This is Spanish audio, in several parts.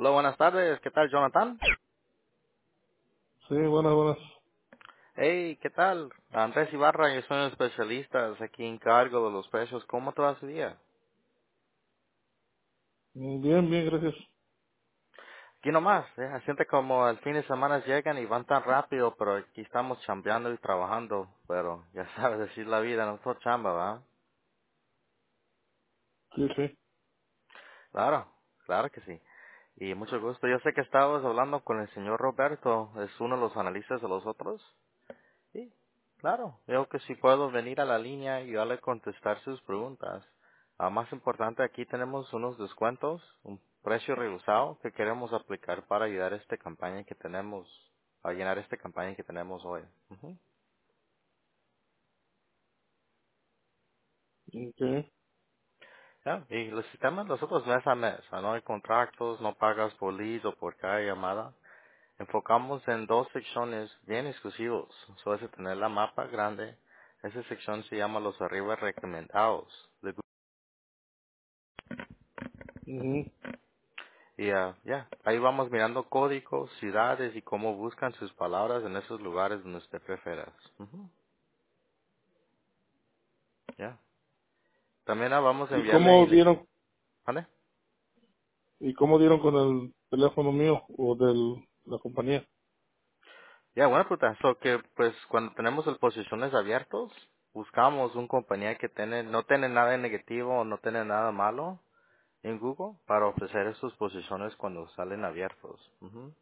Hola, buenas tardes. ¿Qué tal, Jonathan? Sí, buenas, buenas. Hey, ¿qué tal? Andrés Ibarra, yo soy un especialista aquí en cargo de los precios. ¿Cómo te va su día? Bien, bien, gracias. Aquí nomás, siente como el fin de semana llegan y van tan rápido, pero aquí estamos chambeando y trabajando. Pero ya sabes, decir la vida, no es chamba, ¿va? Sí, sí. Claro, claro que sí. Y mucho gusto. Yo sé que estabas hablando con el señor Roberto, es uno de los analistas de los otros. Sí, claro. Veo que si puedo venir a la línea y darle contestar sus preguntas. Más importante, aquí tenemos unos descuentos, un precio reducido que queremos aplicar para ayudar a esta campaña que tenemos, a llenar esta campaña que tenemos hoy. Ujú. Okay. Ya, y los sistemas nosotros mes a mes, no hay contratos, no pagas por lead o por cada llamada. Enfocamos en dos secciones bien exclusivos. So, es tener la mapa grande. Esa sección se llama los arriba recomendados. Ujú. Y ya, ahí vamos mirando códigos, ciudades y cómo buscan sus palabras en esos lugares donde usted prefiera. Ujú. Ya. También vamos a ¿Y enviarle ahí. cómo dieron, ¿Vale? y cómo dieron con el teléfono mío o de la compañía? Ya, buena pregunta. So que, pues, cuando tenemos el posiciones abiertos, buscamos una compañía que no tiene nada negativo o no tiene nada malo en Google para ofrecer esas posiciones cuando salen abiertos. Ujú.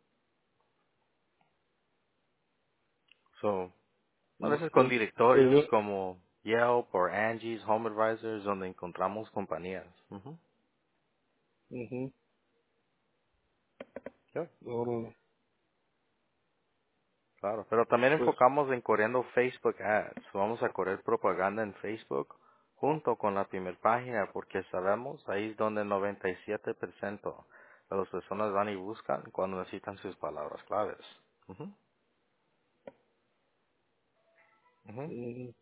So, a veces con Okay. Pues directorios yo, como Yelp o Angie's Home Advisors donde encontramos compañías. Ujú. ujú. Ya. Órale. Claro, pero también Pues, enfocamos en corriendo Facebook Ads. Vamos a correr propaganda en Facebook junto con la primera página porque sabemos ahí es donde el 97% de las personas van y buscan cuando necesitan sus palabras claves. Ujú, ujú. ujú.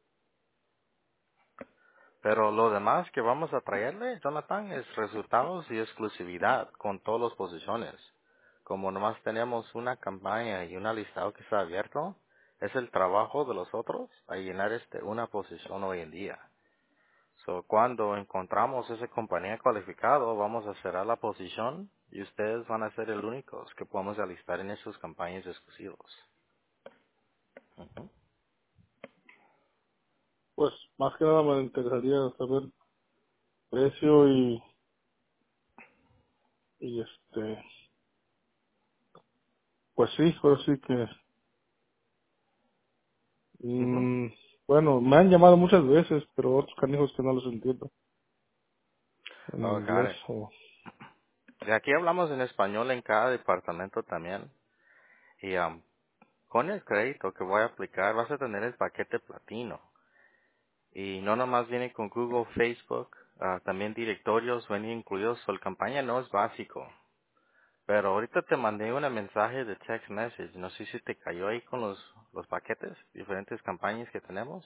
Pero lo demás que vamos a traerle, Jonathan, es resultados y exclusividad con todas las posiciones. Como nomás tenemos una campaña y una listado que está abierto, es el trabajo de los otros a llenar una posición hoy en día. So, cuando encontramos esa compañía cualificada, vamos a cerrar la posición y ustedes van a ser el únicos que podemos alistar en esas campañas exclusivos. Ujú. Pues más que nada me interesaría saber precio y pues sí, ahora sí que, Ujú. bueno, me han llamado muchas veces, pero otros canijos que no los entiendo en Oh, got inglés it. o, De aquí hablamos en español en cada departamento también. Y con el crédito que voy a aplicar vas a tener el paquete platino. Y no nomás viene con Google, Facebook, también directorios vienen incluidos. So, la campaña no es básico. Pero ahorita te mandé un mensaje de text message. No sé si te cayó ahí con los paquetes, diferentes campañas que tenemos.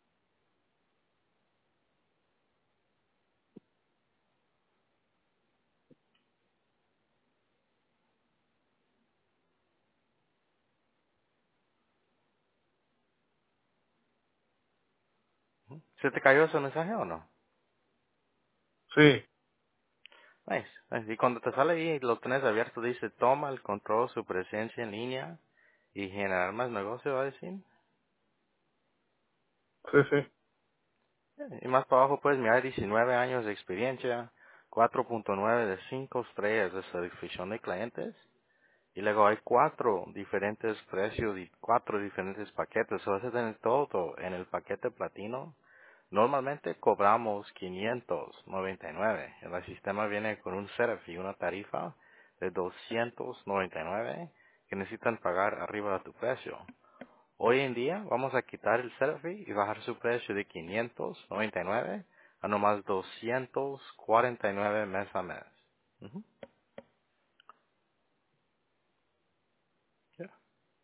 ¿Se te cayó ese mensaje o no? sí, Nice. Nice. Y cuando te sale ahí, lo tienes abierto, dice, toma el control, su presencia en línea y generar más negocio, va a decir. sí, sí. Y más para abajo, pues, mira, 19 años de experiencia, 4.9 de 5 estrellas de satisfacción de clientes. Y luego hay cuatro diferentes precios y cuatro diferentes paquetes. O vas a tener todo en el paquete platino. Normalmente cobramos 599. El sistema viene con un setup y una tarifa de 299 que necesitan pagar arriba de tu precio. Hoy en día vamos a quitar el setup fee y bajar su precio de 599 a nomás 249 mes a mes. Ujú. Ya.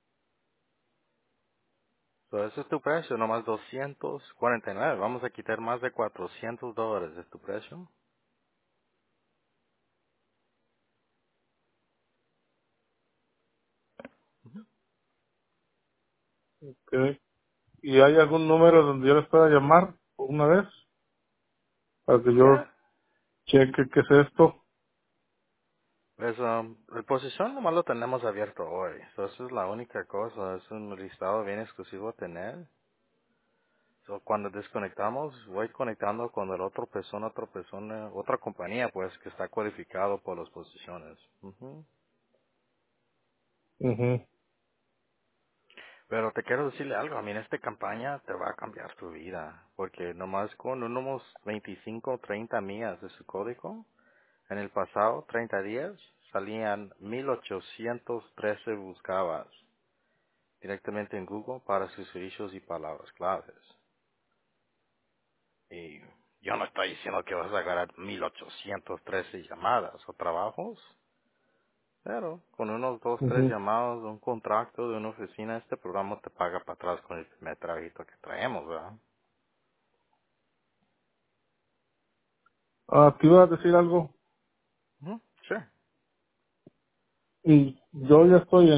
So, ese es tu precio, nomás 249. Vamos a quitar más de $400 de tu precio. Ok. ¿Y hay algún número donde yo les pueda llamar una vez para que yo Ya. cheque qué es esto? Pues, la posición nomás lo tenemos abierto hoy. So, eso es la única cosa. Es un listado bien exclusivo a tener. So, cuando desconectamos, voy conectando con el otra persona, otra compañía, pues, que está cualificado por las posiciones. Ujú. Mhm. Pero te quiero decirle algo, a mí en esta campaña te va a cambiar tu vida, porque nomás con unos 25 o 30 millas de su código, en el pasado 30 días salían 1813 buscabas directamente en Google para sus servicios y palabras claves. Y yo no estoy diciendo que vas a ganar 1813 llamadas o trabajos, pero con unos dos, tres Mhm. llamados, un contrato de una oficina, este programa te paga para atrás con el primer trabajito que traemos, ¿verdad? Te iba a decir algo. Ujú, sure. Y yo ya estoy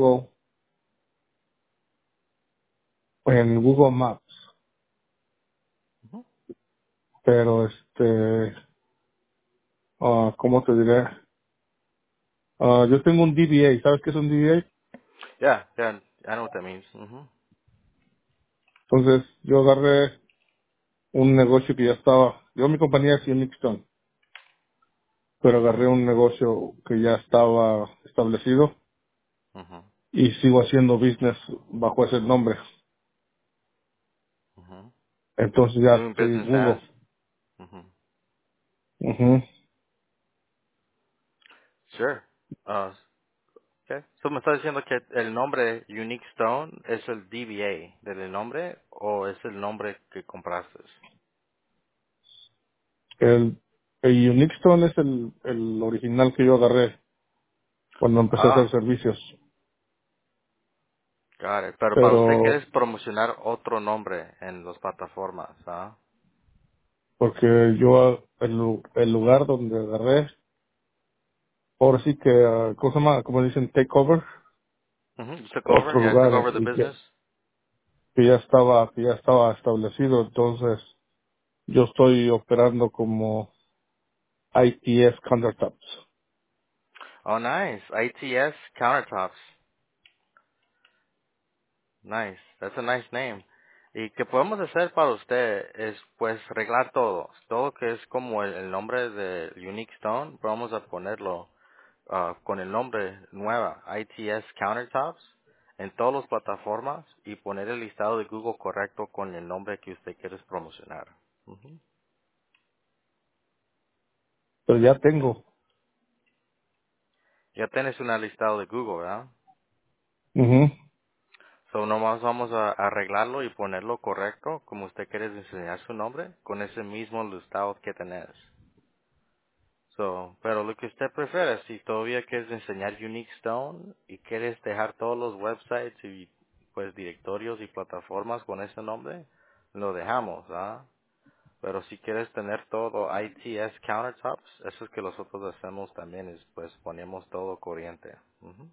en Google Maps, Ujú. pero ¿cómo te diré? Yo tengo un DBA, ¿sabes qué es un DBA? Yeah, yeah, I know what that means. Ujú, Entonces yo agarré un negocio que ya estaba, yo mi compañía es Unixton, pero agarré ujú, un negocio que ya estaba establecido ujú, y sigo haciendo business bajo ese nombre. ujú. Entonces ya Doing estoy en business as. Google. Ujú. Ujú. Sure. Okay. So me estás diciendo que el nombre Unique Stone es el DBA del nombre o es el nombre que compraste. El Unixton es el original que yo agarré cuando empecé a hacer Ah, servicios. got it. Pero para usted Pero quieres promocionar otro nombre en las plataformas, ¿ah? porque yo el lugar donde agarré, ahora sí que, ¿cómo se llama? Como dicen, takeover, Ujú. You took over, otro yeah, you took lugar over the y business. que ya estaba establecido. Entonces yo estoy operando como ITS Countertops. Oh, nice. ITS Countertops. Nice. That's a nice name. Y qué podemos hacer para usted es pues arreglar todo. Todo que es como el nombre de Unique Stone, vamos a ponerlo con el nombre nueva, ITS Countertops, en todas las plataformas y poner el listado de Google correcto con el nombre que usted quiere promocionar. Ujú. Pero ya tengo. Ya tienes un listado de Google, ¿verdad? Ujú. So, nomás vamos a arreglarlo y ponerlo correcto, como usted quiere enseñar su nombre, con ese mismo listado que tenés. So, pero lo que usted prefiere, si todavía quieres enseñar Unique Stone y quieres dejar todos los websites y pues directorios y plataformas con ese nombre, lo dejamos, ¿ah? Pero si quieres tener todo ITS Countertops, eso es que nosotros hacemos también, es pues ponemos todo corriente. Ujú,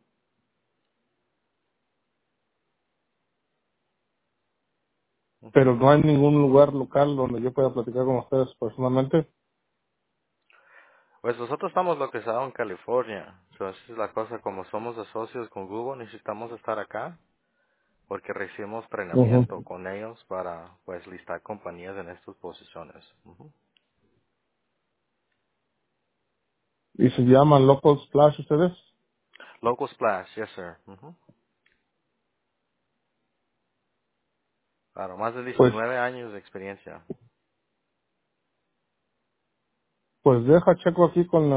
ujú. Pero no hay ningún lugar local donde yo pueda platicar con ustedes personalmente. Pues nosotros estamos localizados en California. So, esa es la cosa, como somos socios con Google, necesitamos estar acá porque recibimos Ujú. entrenamiento con ellos para pues listar compañías en estas posiciones. Ujú. Y se llaman Local Splash ustedes. Local Splash, yes sir. Ujú. Claro, más de Pues, 19 años de experiencia. pues deja checo aquí con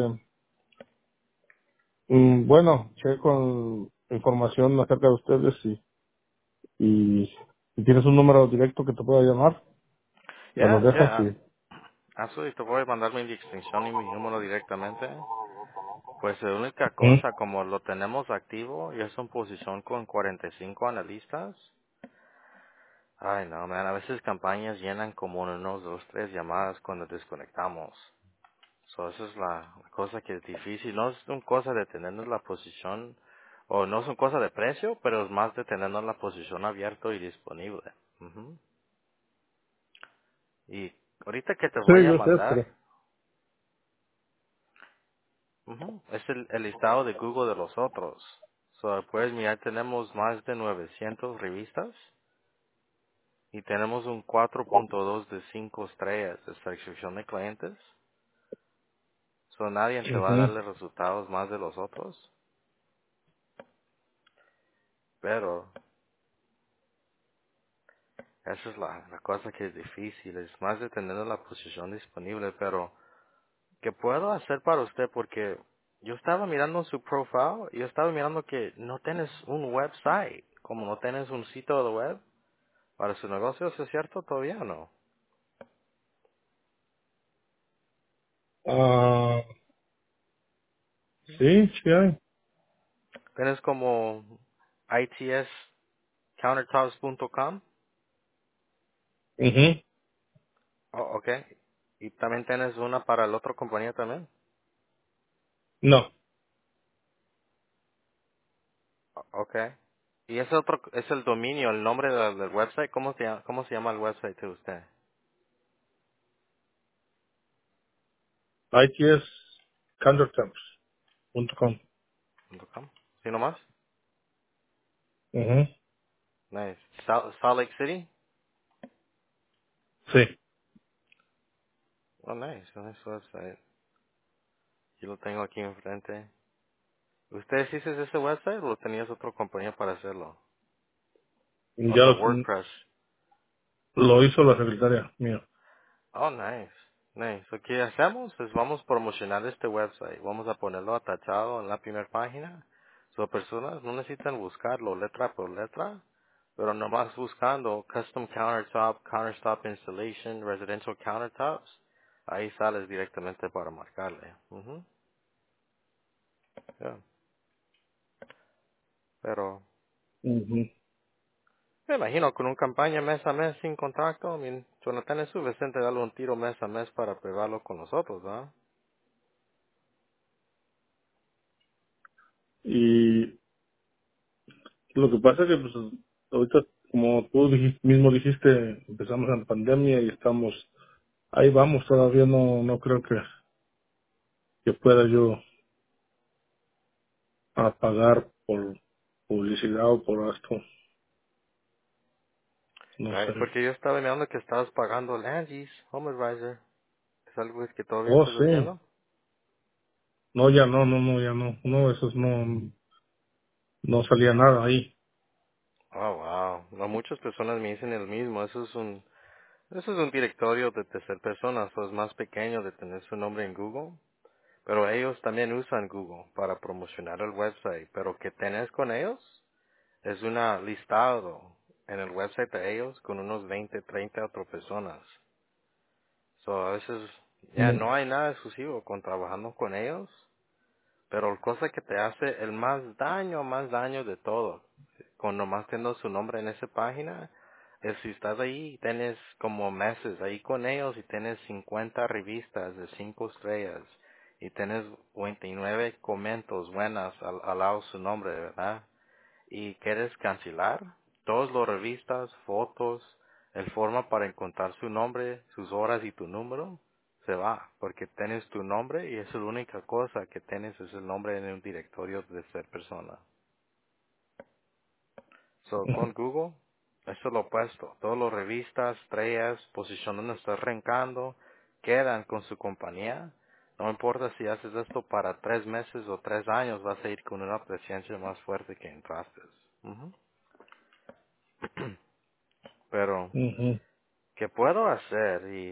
bueno, checo información acerca de ustedes y si tienes un número directo que te pueda llamar, me lo Ya, dejas ya. y... Absolutely, te voy a mandar mi extensión y mi número directamente. Pues la única Ujú. cosa, como lo tenemos activo y es una posición con 45 analistas. Ay, no, man, a veces campañas llenan como unos dos, tres llamadas cuando desconectamos. So, esa es la cosa que es difícil. No es una cosa de tenernos la posición O no son cosas de precio, pero es más de tenernos la posición abierta y disponible. Ujú. Y ahorita que te Sí, voy a yo sé, mandar, pero... es el listado de Google de los otros. So, puedes mirar, tenemos más de 900 revistas y tenemos un 4.2 de 5 estrellas de satisfacción de clientes. So, nadie te va a Ujú. darle resultados más de los otros, pero esa es la cosa que es difícil, es más de tener la posición disponible, pero ¿qué puedo hacer para usted? Porque yo estaba mirando su profile y yo estaba mirando que no tienes un website, como no tienes un sitio de web para su negocio, ¿eso es cierto? Todavía no. Ah, sí, sí hay. Tienes como itscountertops.com, Ujú. oh, ok, y también tienes una para la otra compañía también, No, ok. Y ese otro es el dominio, el nombre del website, cómo se llama el website de usted? itscountertops.com. .com. ¿Sí nomás? Ujú. Nice. Salt Lake City? Sí, Oh, nice, nice website. Yo lo tengo aquí enfrente. ¿Ustedes hiciste ese website o tenías otra compañía para hacerlo? ya Otro WordPress. lo hizo la secretaria mía. Oh, nice. Nice. Lo que hacemos es vamos a promocionar este website. Vamos a ponerlo atachado en la primera página. So, personas no necesitan buscarlo letra por letra, pero nomás buscando custom countertop installation, residential countertops, ahí sales directamente para marcarle. Ujú. Yeah. Pero Ujú. me imagino con una campaña mes a mes sin contacto, Jonathan es suficiente darle un tiro mes a mes para probarlo con nosotros, ¿no? Y lo que pasa es que pues ahorita, como tú mismo dijiste, empezamos en pandemia y estamos, ahí vamos, todavía no creo que pueda yo a pagar por publicidad o por esto, no Right, sé. porque yo estaba mirando que estabas pagando el Angie's Home Advisor. ¿Es algo que todavía Oh, estás sí, haciendo? no, ya no, ya no, esos no salía nada ahí. Oh, wow. No, muchas personas me dicen el mismo. Eso es un directorio de tercer personas, o es más pequeño de tener su nombre en Google. Pero ellos también usan Google para promocionar el website. Pero que tenés con ellos es una listado en el website de ellos con unos 20, 30 otras personas. So, a veces ya Mm, no hay nada exclusivo con trabajando con ellos, pero la cosa que te hace el más daño de todo, con nomás teniendo su nombre en esa página, es si estás ahí y tienes como meses ahí con ellos y tienes 50 revistas de 5 estrellas y tienes 29 comentos buenas al lado de su nombre, ¿verdad? Y quieres cancelar, todas las revistas, fotos, el forma para encontrar su nombre, sus horas y tu número, se va, porque tienes tu nombre y es la única cosa que tienes es el nombre en un directorio de ser persona. So, con Google, eso es lo opuesto. Todas las revistas, estrellas, posición donde estás rankando, quedan con su compañía. No importa si haces esto para 3 meses o 3 años, vas a ir con una presencia más fuerte que entraste. Ujú. Pero, ujú, ¿qué puedo hacer? Y,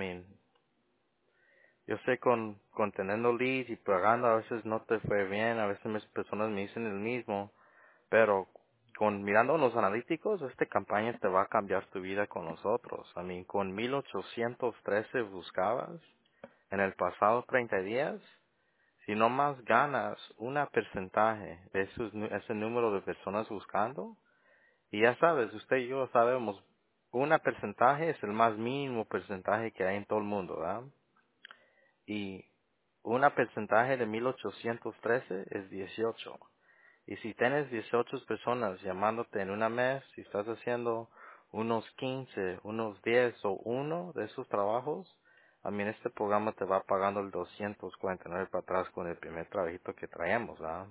yo sé con teniendo leads y pagando a veces no te fue bien, a veces mis personas me dicen el mismo, pero con mirando los analíticos, esta campaña te va a cambiar tu vida con nosotros. Con 1813 buscabas en el pasado 30 días, si no más ganas una porcentaje de ese número de personas buscando, y ya sabes, usted y yo sabemos, una porcentaje es el más mínimo porcentaje que hay en todo el mundo, ¿verdad? Y una porcentaje de 1813 es 18. Y si tienes 18 personas llamándote en una mes, si estás haciendo unos 15, unos 10 o uno de esos trabajos, a mí este programa te va pagando el 249 para atrás con el primer trabajito que traemos, ¿verdad?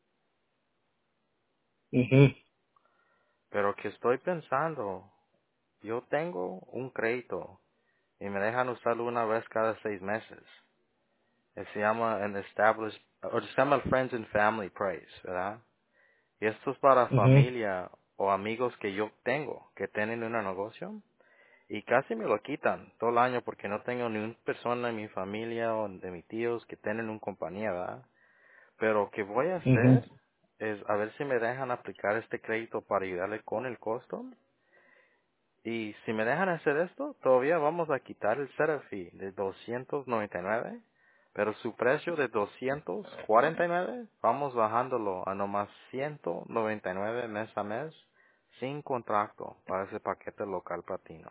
Ujú, Pero que estoy pensando, yo tengo un crédito y me dejan usarlo una vez cada 6 meses. Se llama an established, o se llama el Friends and Family Price, ¿verdad? Y esto es para ujú, familia o amigos que yo tengo que tienen un negocio y casi me lo quitan todo el año porque no tengo ni una persona en mi familia o de mis tíos que tienen una compañía, ¿verdad? Pero lo que voy a ujú. hacer es a ver si me dejan aplicar este crédito para ayudarle con el costo. Y si me dejan hacer esto, todavía vamos a quitar el setup fee de 299, pero su precio de 249, vamos bajándolo a nomás 199 mes a mes, sin contrato para ese paquete local platino.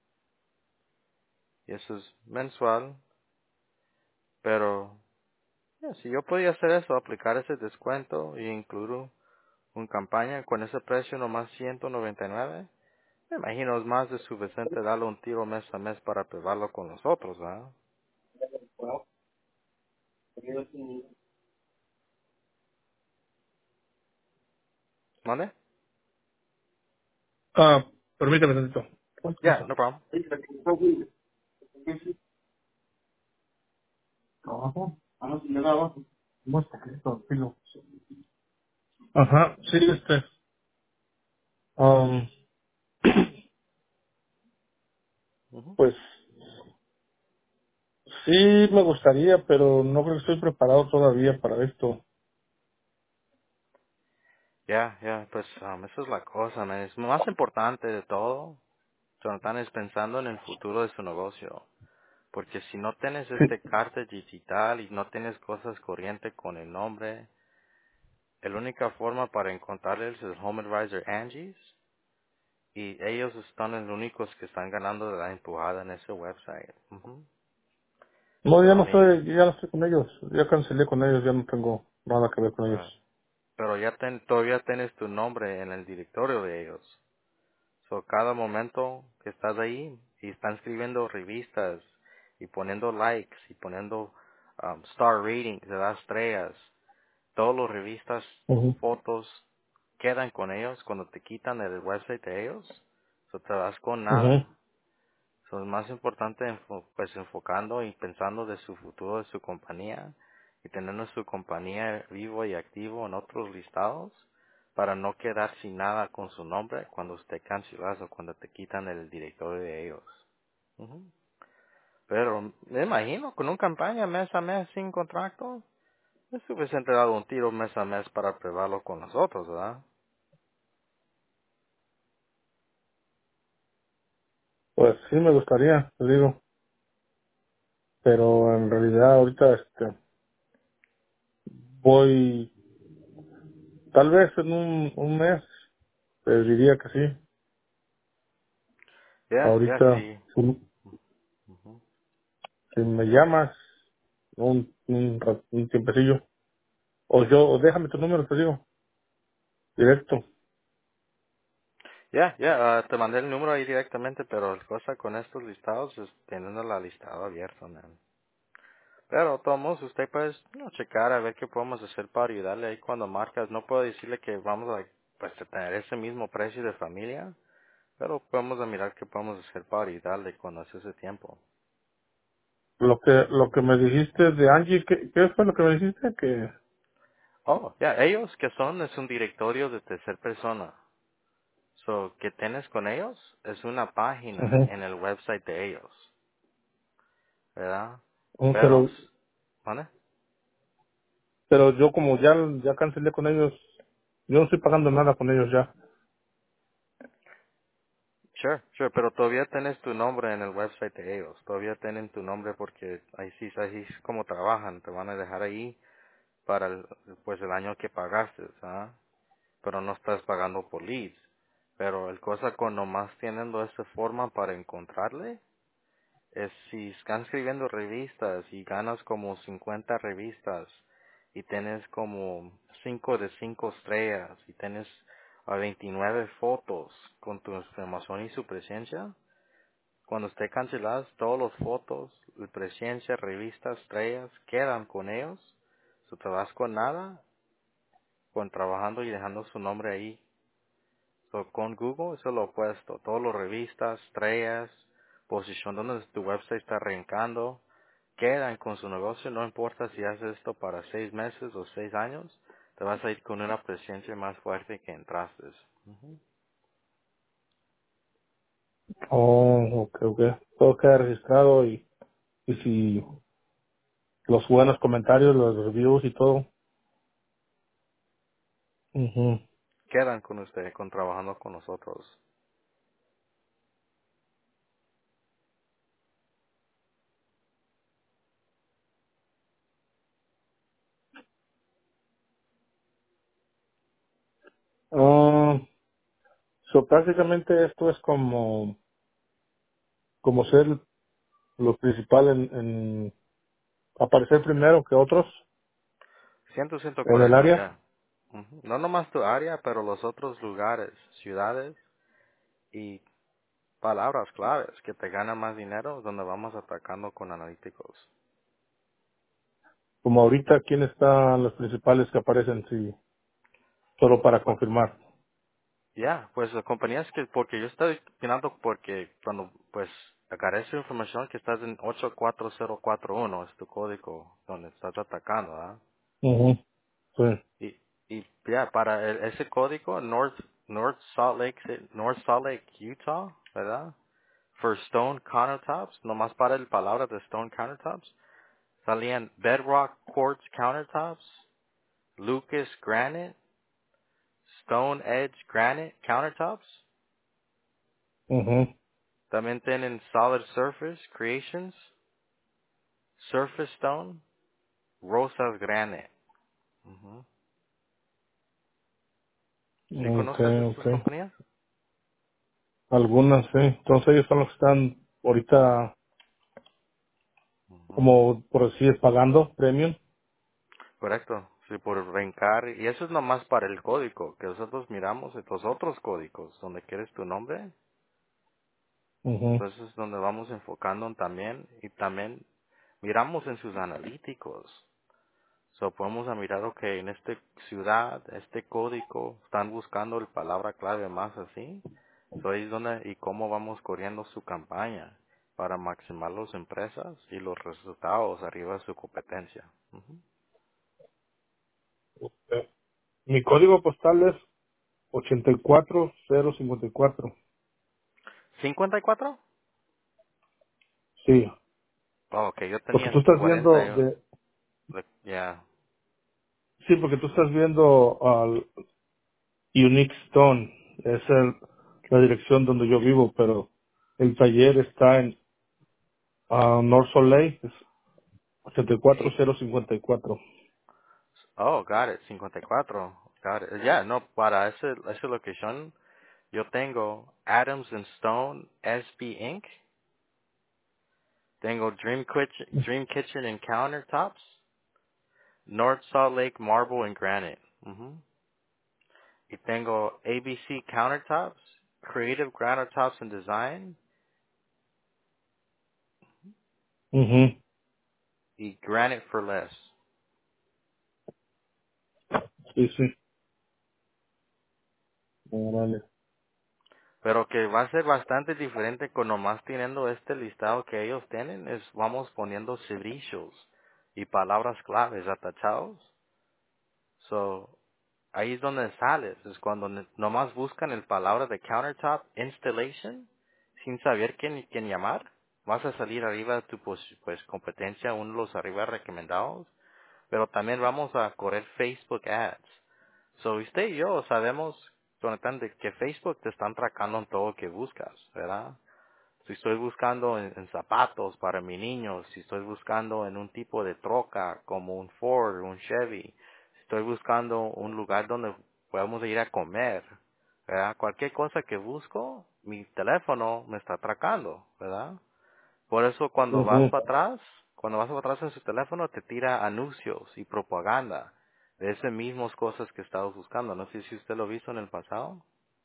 Y eso es mensual, pero si yo podía hacer eso, aplicar ese descuento y incluir una campaña con ese precio nomás 199, me imagino es más de suficiente darle un tiro mes a mes para probarlo con los otros, ¿verdad? ¿Vale? Ah, permítame tantito. ¿Cuánto Yeah, pasa? no problem. Abajo. Ah, no, señora, abajo. Más poquito, filo. Ajá, sí, um, Ujú. pues sí me gustaría, pero no creo que estoy preparado todavía para esto. Pues esa es la cosa, man. Es lo más importante de todo. Jonathan es pensando en el futuro de su negocio. Porque si no tienes Sí. este carta digital y no tienes cosas corrientes con el nombre, la única forma para encontrarles es el Home Advisor Angie's. Y ellos están los únicos que están ganando de la empujada en ese website. Ujú. No, So, I mean, ya no estoy con ellos. Ya cancelé con ellos, ya no tengo nada que ver con ellos. right. Pero todavía tienes tu nombre en el directorio de ellos. So, cada momento que estás ahí y están escribiendo revistas y poniendo likes y poniendo star ratings, de las estrellas, todas las revistas, Ujú, fotos quedan con ellos cuando te quitan el website de ellos. So, te vas con ujú, nada. So, es más importante pues enfocando y pensando de su futuro de su compañía y teniendo su compañía vivo y activo en otros listados para no quedar sin nada con su nombre cuando usted cancelas o cuando te quitan el directorio de ellos. Ujú. Pero me imagino con una campaña mes a mes sin contrato es suficiente dar un tiro mes a mes para probarlo con nosotros, ¿verdad? Pues sí me gustaría, te digo, pero en realidad ahorita voy, tal vez en un mes, te diría que sí. Ahorita, Sí. si, Ujú. si me llamas un tiempecillo, o déjame tu número, te digo, directo. Te mandé el número ahí directamente, pero la cosa con estos listados es teniendo la listado abierto, man. Pero, todos usted puede checar a ver qué podemos hacer para ayudarle ahí cuando marcas. No puedo decirle que vamos a pues, a tener ese mismo precio de familia, pero podemos a mirar qué podemos hacer para ayudarle cuando hace ese tiempo. Lo que me dijiste de Angie, ¿qué fue lo que me dijiste? Que, Oh, ellos que son es un directorio de tercera persona. So, que tienes con ellos es una página ujú, en el website de ellos, ¿verdad? Pero, pero, ¿vale? pero yo como ya cancelé con ellos, yo no estoy pagando nada con ellos ya. Sure, pero todavía tienes tu nombre en el website de ellos. Todavía tienen tu nombre porque así es como trabajan. Te van a dejar ahí para pues el año que pagaste, ¿ah? Pero no estás pagando por leads. Pero el cosa con nomás teniendo esa forma para encontrarle es si están escribiendo revistas y ganas como 50 revistas y tienes como 5 de 5 estrellas y tienes 29 fotos con tu información y su presencia, cuando esté canceladas, todas las fotos, la presencia, revistas, estrellas, quedan con ellos. Si te vas con nada, con trabajando y dejando su nombre ahí. So, con Google, eso es lo opuesto. Todas las revistas, estrellas, posición donde tu website está arrancando, quedan con su negocio. No importa si haces esto para 6 meses o 6 años, te vas a ir con una presencia más fuerte que entraste. Ujú. Oh, ok, ok. Todo queda registrado y si los buenos comentarios, los reviews y todo. Ujú. Quedan con usted, con trabajando con nosotros. Ah, so prácticamente esto es como ser lo principal en aparecer primero que otros 100% en el correcto, área. ya. Ujú. No nomás tu área, pero los otros lugares, ciudades y palabras claves que te ganan más dinero, donde vamos atacando con analíticos. Como ahorita, ¿quién están los principales que aparecen? Sí, solo para Bueno, confirmar. ya, pues las compañías que, porque yo estoy opinando porque cuando, pues, agarré su información que estás en 84041 es tu código donde estás atacando, ¿ah? Ujú. Sí. Y ya, para ese código, North Salt Lake, Utah, ¿verdad? For Stone Countertops, nomás para el palabra de Stone Countertops, salían Bedrock Quartz Countertops, Lucas Granite, Stone Edge Granite Countertops. Ujú. También tienen Solid Surface Creations, Surface Stone, Rosas Granite. Ujú. ¿Sí conoces Okay, estas okay. compañías? Algunas, sí. Entonces ellos son los que están ahorita, Ujú. como por decir, pagando premium. Correcto. Sí, por rencar. Y eso es nomás para el código que nosotros miramos en los otros códigos, donde quieres tu nombre. Ujú. Entonces es donde vamos enfocando también. Y también miramos en sus analíticos. So, podemos a mirar, ok, en esta ciudad, este código, están buscando la palabra clave más así. So, ahí es donde y cómo vamos corriendo su campaña para maximizar las empresas y los resultados arriba de su competencia. Ujú. Mi código postal es 84054. 54. Sí. Oh, ok, yo Porque tenía tú estás viendo 40. Ya. sí, porque tú estás viendo al Unique Stone. Es la dirección donde yo vivo, pero el taller está en North Salt Lake, es 84054. Oh, got it. 54. Got it. Ya, no, para esa locación yo tengo Adams and Stone SB Inc. Tengo Dream Kitchen and Countertops, North Salt Lake Marble and Granite. Ujú. Y tengo ABC Countertops, Creative Countertops and Design, Ujú. y Granite for Less. Sí, sí. Órale. Pero que va a ser bastante diferente con nomás teniendo este listado que ellos tienen, es vamos poniendo servicios y palabras claves atachados. So, ahí es donde sales, es cuando nomás buscan el palabra de countertop installation sin saber quién llamar. Vas a salir arriba de tu pues competencia, uno de los arriba recomendados, pero también vamos a correr Facebook Ads. So, usted y yo sabemos, Jonathan, de que Facebook te están tracando en todo lo que buscas, ¿verdad? Si estoy buscando en zapatos para mi niño, si estoy buscando en un tipo de troca como un Ford, un Chevy, si estoy buscando un lugar donde podamos ir a comer, ¿verdad? Cualquier cosa que busco, mi teléfono me está atracando, ¿verdad? Por eso cuando vas Ujú. para atrás, cuando vas atrás en su teléfono, te tira anuncios y propaganda de esas mismas cosas que estabas buscando. No sé si usted lo visto en el pasado.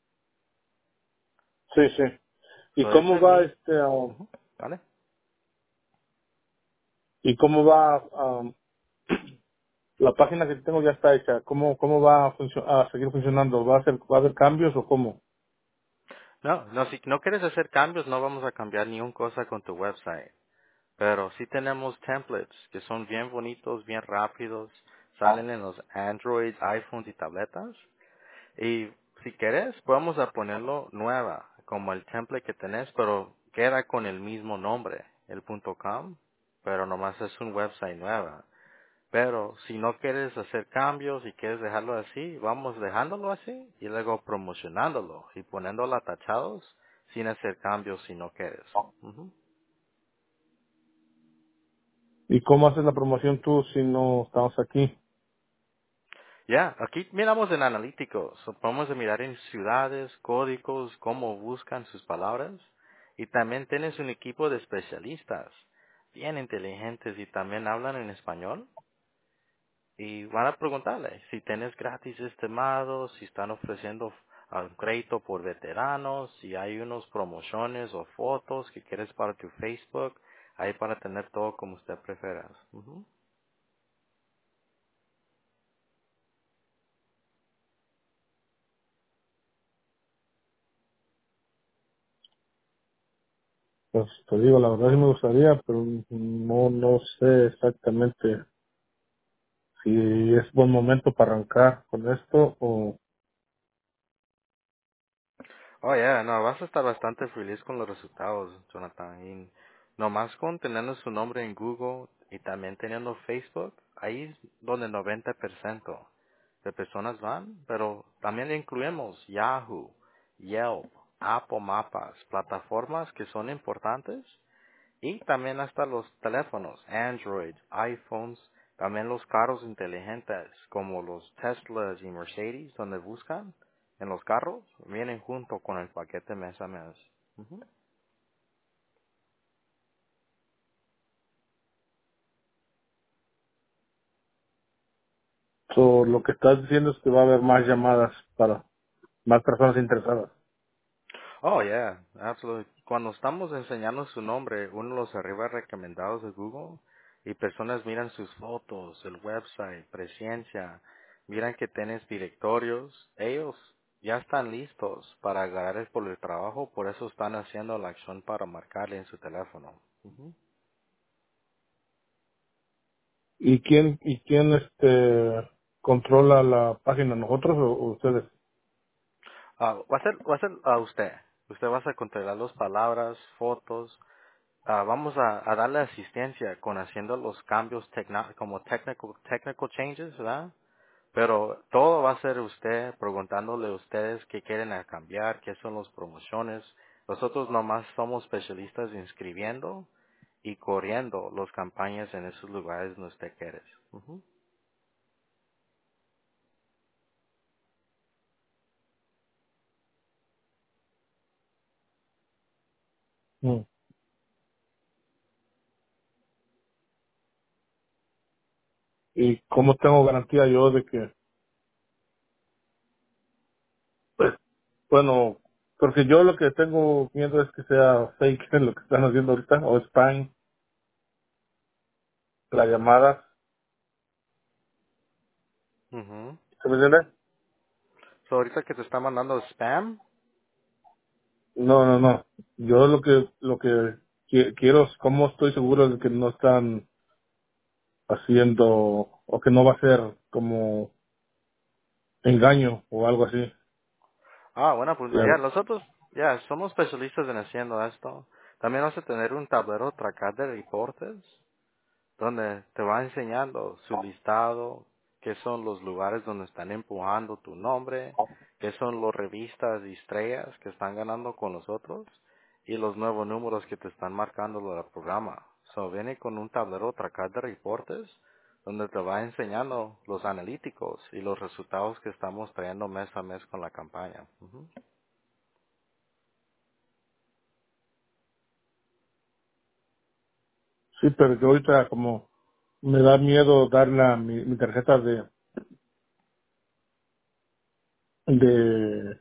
Sí, sí. ¿Y So, cómo ese va mismo, ¿vale? y cómo va la página que tengo ya está hecha? ¿Cómo va a seguir funcionando? ¿Va a haber cambios o cómo? No, no, si no quieres hacer cambios, no vamos a cambiar ni una cosa con tu website. Pero sí tenemos templates que son bien bonitos, bien rápidos, salen en los Android, iPhones y tabletas. Y si quieres, podemos a ponerlo nueva, como el template que tenés, pero queda con el mismo nombre, el .com, pero nomás es un website nueva. Pero si no quieres hacer cambios y quieres dejarlo así, vamos dejándolo así y luego promocionándolo y poniéndolo atachados sin hacer cambios si no quieres. Ujú. ¿Y cómo haces la promoción tú si no estamos aquí? Ya, aquí miramos en analíticos, so podemos mirar en ciudades, códigos, cómo buscan sus palabras y también tienes un equipo de especialistas bien inteligentes y también hablan en español y van a preguntarle si tienes gratis estimados, si están ofreciendo un crédito por veteranos, si hay unos promociones o fotos que quieres para tu Facebook, ahí para tener todo como usted prefiera. Ujú. Pues te digo, la verdad sí me gustaría, pero no sé exactamente si es buen momento para arrancar con esto o... Oh, yeah, no, vas a estar bastante feliz con los resultados, Jonathan. Y nomás con teniendo su nombre en Google y también teniendo Facebook, ahí es donde 90% de personas van, pero también le incluimos Yahoo, Yelp, Apple Mapas, plataformas que son importantes y también hasta los teléfonos, Android, iPhones, también los carros inteligentes como los Teslas y Mercedes, donde buscan en los carros, vienen junto con el paquete mes a mes. Ujú. Lo que estás diciendo es que va a haber más llamadas para más personas interesadas. Oh, yeah, absolutely. Cuando estamos enseñando su nombre, uno de los arriba recomendados de Google, y personas miran sus fotos, el website, presencia, miran que tienes directorios, ellos ya están listos para agarrar por el trabajo, por eso están haciendo la acción para marcarle en su teléfono. Ujú. ¿Y quién controla la página, nosotros o ustedes? Va a ser a usted. Usted va a controlar las palabras, fotos, vamos a darle asistencia con haciendo los cambios como technical changes, ¿verdad? Pero todo va a ser usted preguntándole a ustedes qué quieren cambiar, qué son las promociones. Nosotros nomás somos especialistas inscribiendo y corriendo las campañas en esos lugares donde usted quiere. Ujú. Mm. ¿Y cómo tengo garantía yo de que, pues, bueno, porque yo lo que tengo miedo es que sea fake en lo que están haciendo ahorita, o spam, la llamada, Ujú. ¿se me entiende? So, ahorita que te está mandando spam. No. Yo lo que quiero es cómo estoy seguro de que no están haciendo, o que no va a ser como engaño o algo así. Buena pregunta. Ya, Claro. nosotros, ya, somos especialistas en haciendo esto. También vas a tener un tablero tracker de reportes donde te va enseñando su listado, qué son los lugares donde están empujando tu nombre, qué son las revistas y estrellas que están ganando con nosotros y los nuevos números que te están marcando el programa. So, viene con un tablero tracker de reportes donde te va enseñando los analíticos y los resultados que estamos trayendo mes a mes con la campaña. Ujú. Sí, pero yo ahorita como me da miedo dar mi tarjeta de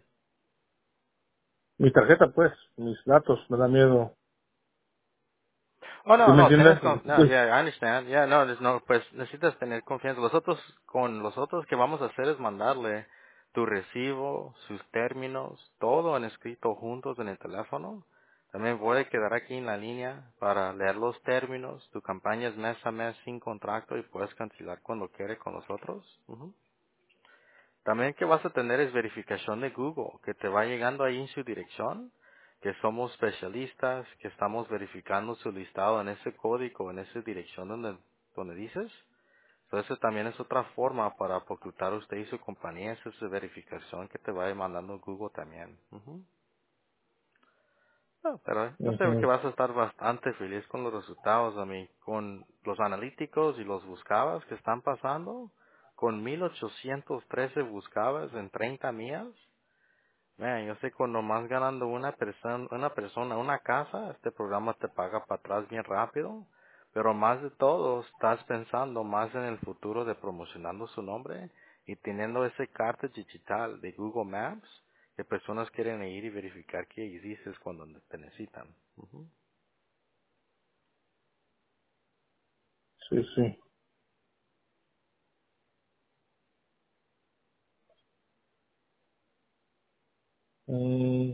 mi tarjeta, pues, mis datos, me da miedo. Oh, ¿Sí no, me no, entiendes? no, yeah, I understand. Yeah, no, no, pues necesitas tener confianza. Con los otros que vamos a hacer es mandarle tu recibo, sus términos, todo en escrito juntos en el teléfono. También voy a quedar aquí en la línea para leer los términos. Tu campaña es mes a mes sin contrato y puedes cancelar cuando quiere con nosotros. Ujú. También que vas a tener es verificación de Google, que te va llegando ahí en su dirección, que somos especialistas, que estamos verificando su listado en ese código, en esa dirección donde dices. Entonces también es otra forma para ocultar usted y su compañía, es esa verificación que te va mandando Google también. Ujú. No, pero yo sé que Ujú. vas a estar bastante feliz con los resultados, a mí, con los analíticos y los buscabas que están pasando, con 1813 buscabas en 30 millas. Man, yo sé cuando más ganando una persona, una casa, este programa te paga para atrás bien rápido, pero más de todo, estás pensando más en el futuro de promocionando su nombre y teniendo ese carta digital de Google Maps que personas quieren ir y verificar que existes cuando te necesitan. Ujú. Sí, sí. Mm,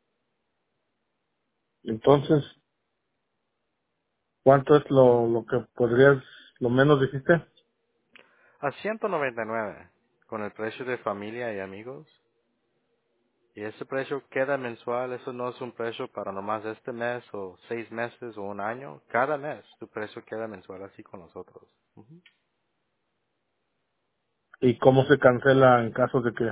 entonces, ¿cuánto es lo que podrías, lo menos dijiste? A 199 con el precio de familia y amigos. Y ese precio queda mensual, eso no es un precio para nomás este mes o 6 meses o un año. Cada mes tu precio queda mensual así con nosotros. Ujú. ¿Y cómo se cancela en caso de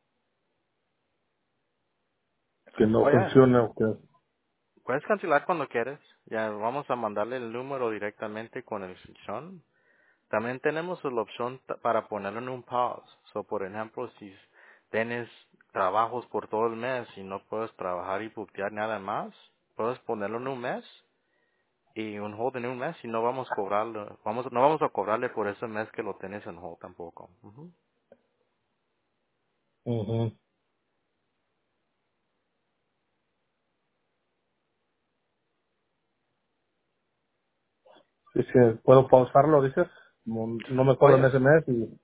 que no Oh, ya. funcione o que... Puedes cancelar cuando quieres. Ya vamos a mandarle el número directamente con el fichón. También tenemos la opción para ponerlo en un pause. So, por ejemplo, si tienes trabajos por todo el mes y no puedes trabajar y buquear nada más, puedes ponerlo en un mes y un hold en un mes y no vamos a cobrarle, no vamos a cobrarle por ese mes que lo tienes en hold tampoco. Ujú. Ujú. Sí, sí, ¿puedo pausarlo, dices? No me cobran Puedes, ese mes y...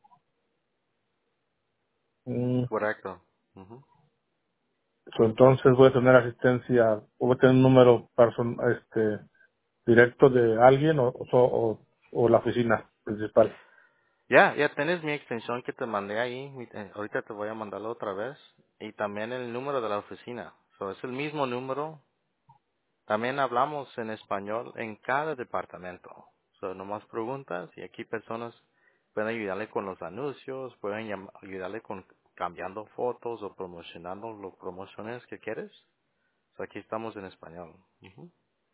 mm, correcto. Ujú. pues entonces voy a tener asistencia, o voy a tener un número directo de alguien o la oficina principal. Ya tienes mi extensión que te mandé ahí, ahorita te voy a mandarlo otra vez, y también el número de la oficina. So, es el mismo número. También hablamos en español en cada departamento. So, nomás preguntas y aquí personas pueden ayudarle con los anuncios, pueden ayudarle con cambiando fotos o promocionando las promociones que quieres. So, aquí estamos en español. Ujú.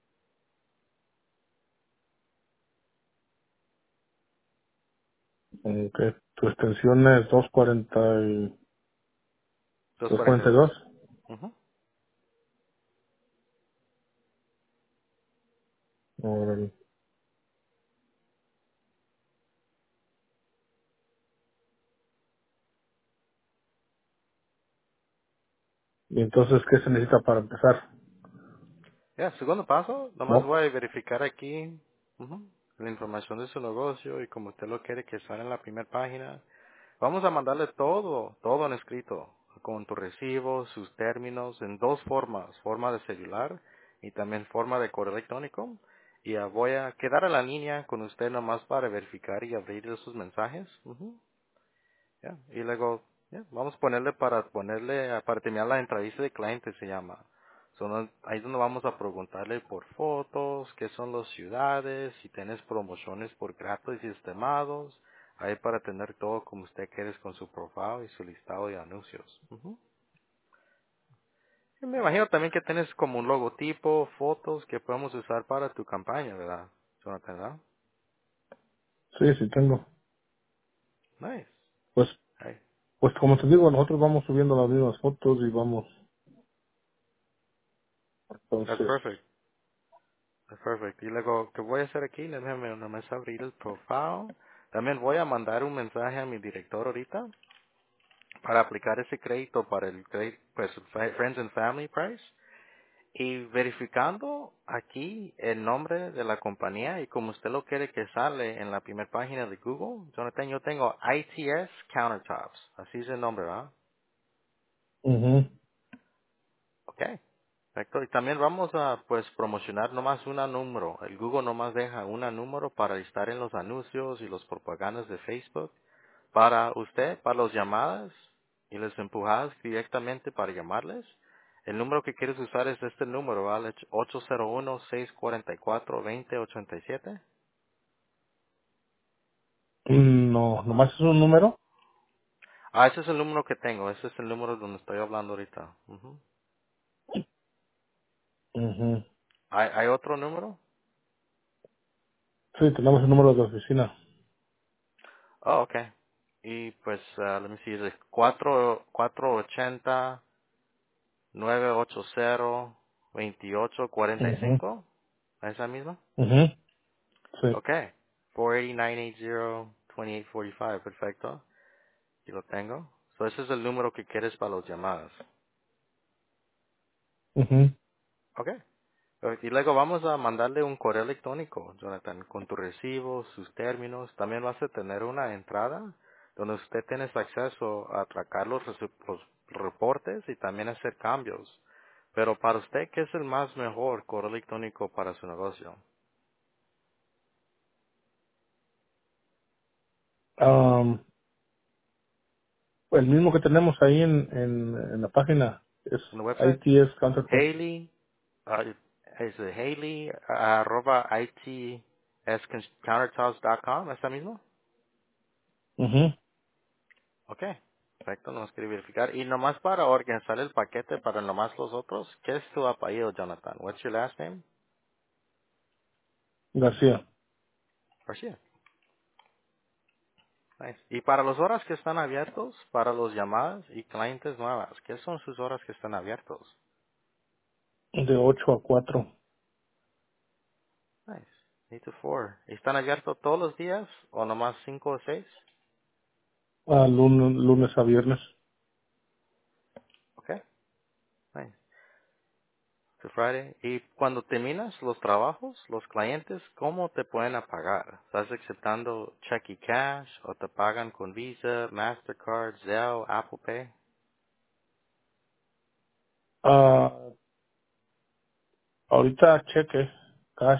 Que tu extensión es 242. 242. Ujú. Órale. Y entonces, ¿qué se necesita para empezar? Ya, segundo paso, nomás ¿No? voy a verificar aquí la información de su negocio y como usted lo quiere que salga en la primera página. Vamos a mandarle todo en escrito, con tu recibo, sus términos, en dos formas, forma de celular y también forma de correo electrónico. Y voy a quedar en la línea con usted nomás para verificar y abrir esos mensajes. Ujú. Ya, y luego, ya, vamos a para terminar la entrevista de cliente se llama. Ahí es donde vamos a preguntarle por fotos, qué son las ciudades, si tienes promociones por gratis y estimados, ahí para tener todo como usted quiere con su profile y su listado de anuncios. Ujú. Y me imagino también que tienes como un logotipo, fotos que podemos usar para tu campaña, ¿verdad? Jonathan, ¿verdad? Sí, sí tengo. Nice. Pues, Hey, pues como te digo, nosotros vamos subiendo las mismas fotos y vamos, that's entonces, perfect. Perfecto. Y luego, ¿qué voy a hacer aquí? Déjame nomás abrir el profile. También voy a mandar un mensaje a mi director ahorita para aplicar ese crédito para el crédito, pues, Friends and Family Price. Y verificando aquí el nombre de la compañía y como usted lo quiere que sale en la primera página de Google, Jonathan, yo tengo ITS Countertops. Así es el nombre, ¿verdad? Mhm. Ok. Perfecto. Y también vamos a, pues, promocionar nomás un número. El Google nomás deja un número para estar en los anuncios y los propagandas de Facebook. Para usted, para las llamadas y las empujadas directamente para llamarles, el número que quieres usar es este número, ¿vale? 801-644-2087. No, nomás es un número. Ah, ese es el número que tengo, ese es el número donde estoy hablando ahorita. Ujú. Mhm. ¿Hay otro número? Sí, tenemos el número de oficina. Oh, ok. Y pues, let me see, es 480-980-2845. Mhm. ¿Esa misma? Mhm. Sí. Okay. 480-980-2845, perfecto. Aquí lo tengo. So ese es el número que quieres para las llamadas. Mhm. Okay. Y luego vamos a mandarle un correo electrónico, Jonathan, con tu recibo, sus términos. También vas a tener una entrada donde usted tiene acceso a tracar los reportes y también hacer cambios. Pero para usted, ¿qué es el más mejor correo electrónico para su negocio? El mismo que tenemos ahí en la página es En la website. ITS Countertop. Haley, es Haley, arroba itscountertops.com, ¿está mismo? Mhm. Ok, perfecto, nos quiere verificar. Y nomás para organizar el paquete para nomás los otros, ¿qué es tu apellido, Jonathan? What's your last name? García. García. Nice. Y para las horas que están abiertos, para las llamadas y clientes nuevas, ¿qué son sus horas que están abiertos? De 8 a 4. Nice. 8 to 4. ¿Están abiertos todos los días o nomás 5 o 6? Lunes a viernes. Ok, nice. To Friday. Y cuando terminas los trabajos, los clientes, ¿cómo te pueden pagar? ¿Estás aceptando cheque y cash o te pagan con Visa, Mastercard, Zelle, Apple Pay? Ah, ahorita cheque, cash.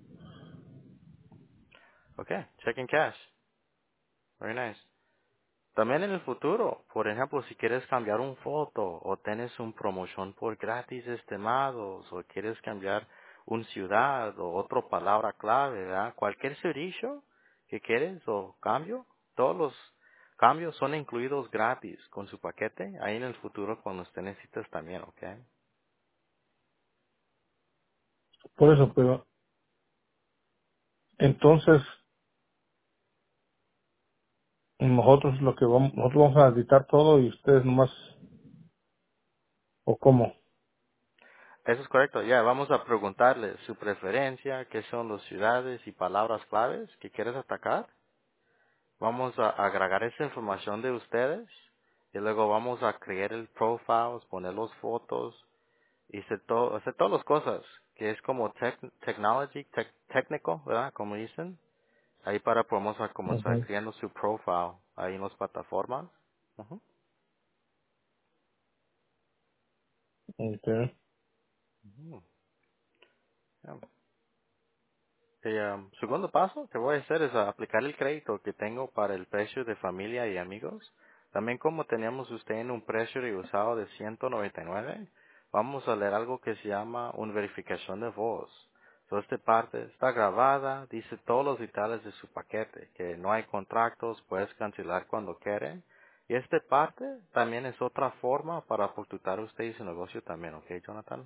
Okay, check and cash. Very nice. También en el futuro, por ejemplo, si quieres cambiar un foto o tienes un promoción por gratis estimados o quieres cambiar una ciudad o otra palabra clave, ¿verdad? Cualquier servicio que quieres o cambio, todos los cambios son incluidos gratis con su paquete ahí en el futuro cuando usted necesites también, ¿ok? Por eso, pero entonces nosotros vamos a editar todo y ustedes nomás, o cómo. Eso es correcto, ya vamos a preguntarle su preferencia, qué son las ciudades y palabras claves que quieres atacar. Vamos a agregar esa información de ustedes y luego vamos a crear el profile, poner las fotos y hacer todas las cosas que es como técnico, ¿verdad? Como dicen. Ahí para podemos a comenzar Ujú. creando su profile ahí en las plataformas. Ujú. Okay. Ujú. Ya. Segundo paso que voy a hacer es aplicar el crédito que tengo para el precio de familia y amigos. También como teníamos usted en un precio de usado de 199, vamos a leer algo que se llama una verificación de voz. So, esta parte está grabada, dice todos los detalles de su paquete, que no hay contratos, puedes cancelar cuando quiere. Y esta parte también es otra forma para ocultar usted y su negocio también, ¿ok, Jonathan?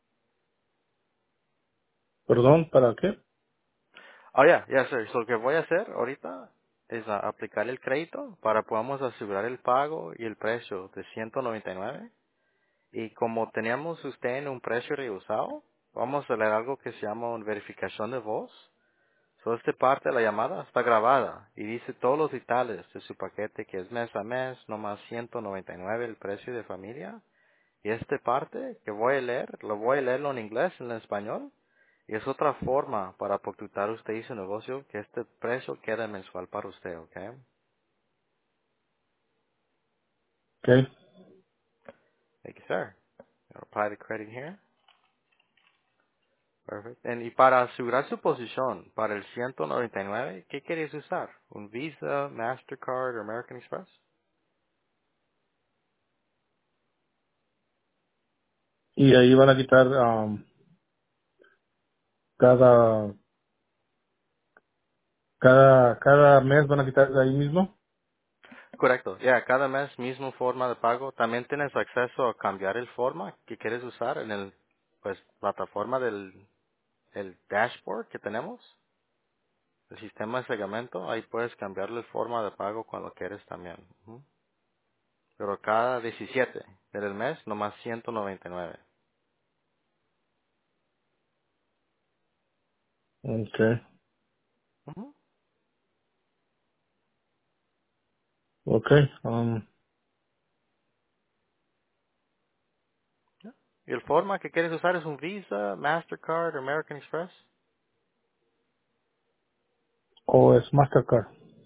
Perdón, ¿para qué? Oh, ya, sir. So, lo que voy a hacer ahorita es aplicar el crédito para podamos asegurar el pago y el precio de 199. Y como teníamos usted en un precio reusado, vamos a leer algo que se llama una verificación de voz. So, esta parte de la llamada está grabada y dice todos los detalles de su paquete que es mes a mes, nomás 199 el precio de familia. Y esta parte que voy a leer, lo voy a leerlo en inglés, en español. Y es otra forma para ocultar usted y su negocio que este precio quede mensual para usted, ¿ok? Okay. Thank you, sir. Apply the credit here. Perfect. Y para asegurar su posición, para el 199, ¿qué quieres usar? ¿Un Visa, Mastercard o American Express? Y ahí van a quitar cada cada mes van a quitar de ahí mismo. Correcto. Ya, cada mes mismo forma de pago. También tienes acceso a cambiar el forma que quieres usar en el, pues, plataforma del el dashboard que tenemos, el sistema de segmento. Ahí puedes cambiarle el forma de pago cuando quieres también. Ujú. Pero cada 17 del mes, nomás 199. Okay. Ujú. Okay. Ya. ¿Y el forma que quieres usar es un Visa, Mastercard, American Express? O es Mastercard.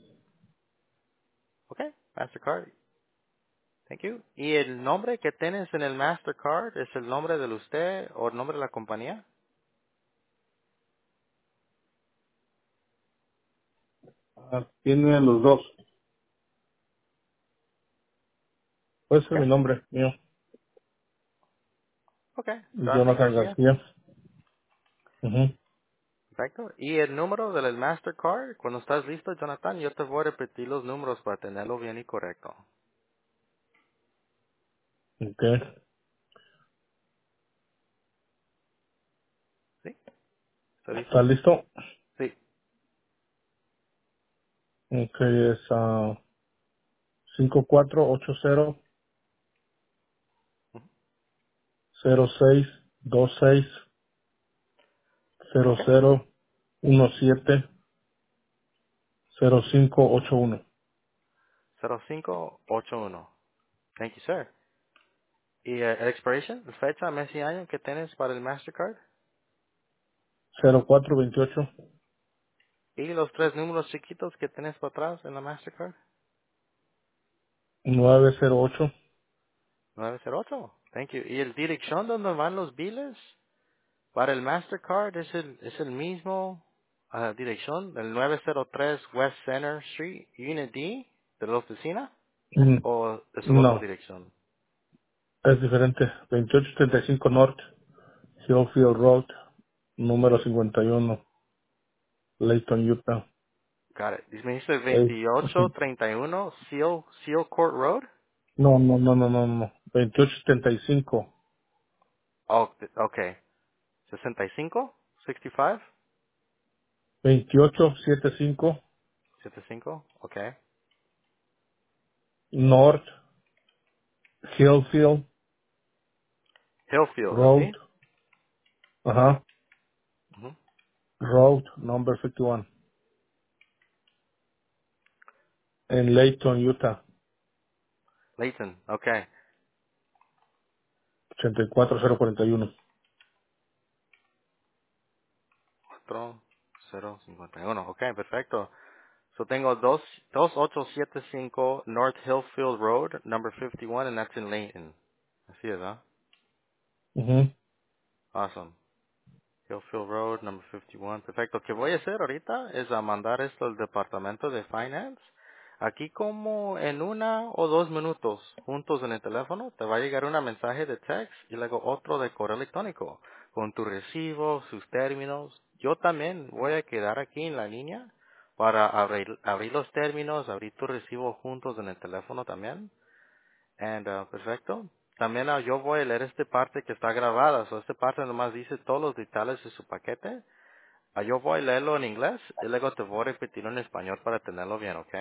Ok, Mastercard. Thank you. ¿Y el nombre que tienes en el Mastercard es el nombre de usted o el nombre de la compañía? Tiene los dos. Puede Ok, ser mi nombre mío. ok. Darcy Jonathan García. García. Ujú. Perfecto. ¿Y el número del Mastercard? Cuando estás listo, Jonathan, yo te voy a repetir los números para tenerlo bien y correcto. Okay. ¿Sí? ¿Está ¿Está listo? listo? Sí. Okay, es 5480 Ujú. 0626 Ok. 0017 0581 0581. Thank you, sir. ¿Y el expiration? ¿Fecha, mes y año que tienes para el Mastercard? 0428 ¿Y los tres números chiquitos que tienes para atrás en la Mastercard? 908. 908. Thank you. ¿Y el dirección donde van los biles? Para el Mastercard es el mismo dirección, el 903 West Center Street, Unit D, de la oficina, Mm, o es el otro No, dirección. es diferente. 2835 North, Hillfield Road, número 51, Layton, Utah. Got it. Me dice Ey, 2831 Seal Court Road. no, no, no, no, no, no. 2875, Oh, okay. 65, 65, 2875 75, okay. North, Hillfield Hillfield, Road, ¿así? ajá, Ujú. Road, number 51, en Layton, Utah, Layton, okay. 84041. 4051, okay, perfecto. So tengo 2875 North Hillfield Road, number 51, and that's in Layton. Así es, ¿ah? Ujú. Awesome. Hillfield Road, number 51. Perfecto. ¿Qué voy a hacer ahorita? Es a mandar esto al departamento de Finance. Aquí como en 1 o 2 minutos, juntos en el teléfono, te va a llegar un mensaje de text y luego otro de correo electrónico con tu recibo, sus términos. Yo también voy a quedar aquí en la línea para abrir los términos, abrir tu recibo juntos en el teléfono también. Perfecto. También yo voy a leer esta parte que está grabada. So, esta parte nomás dice todos los detalles de su paquete. Yo voy a leerlo en inglés y luego te voy a repetirlo en español para tenerlo bien, ¿ok?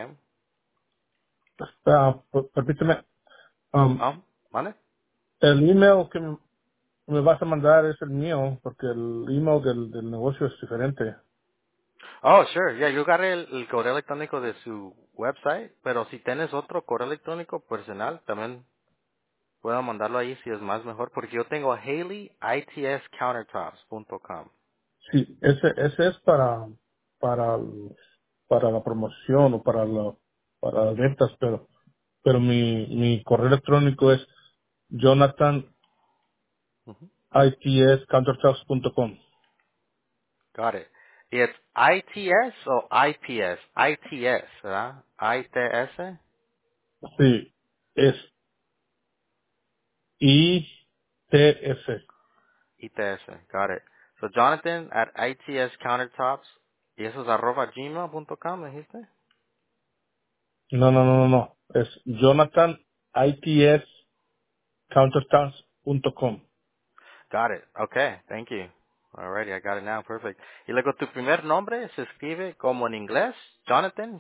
Permíteme, ¿Ah? ¿Vale? el email que me me vas a mandar es el mío, porque el email del negocio es diferente. Oh, sure. Yeah, yo agarré el correo electrónico de su website, pero si tienes otro correo electrónico personal, también puedo mandarlo ahí si es más mejor, porque yo tengo HaleyITSCountertops.com. Sí, ese es para, para la promoción o para las ventas, pero mi correo electrónico es Ujú. jonathanitscountertops.com. Got it. Y es ITS o IPS? ITS, ¿verdad? ITS? Sí, es ITS. ITS. Got it. So Jonathan at ITS Countertops. ¿Y eso es @gmail.com, me dijiste? No. Es jonathanitscountertops.com. Got it. Okay. Thank you. Alrighty, I got it now. Perfect. Y luego tu primer nombre se escribe como en inglés. Jonathan,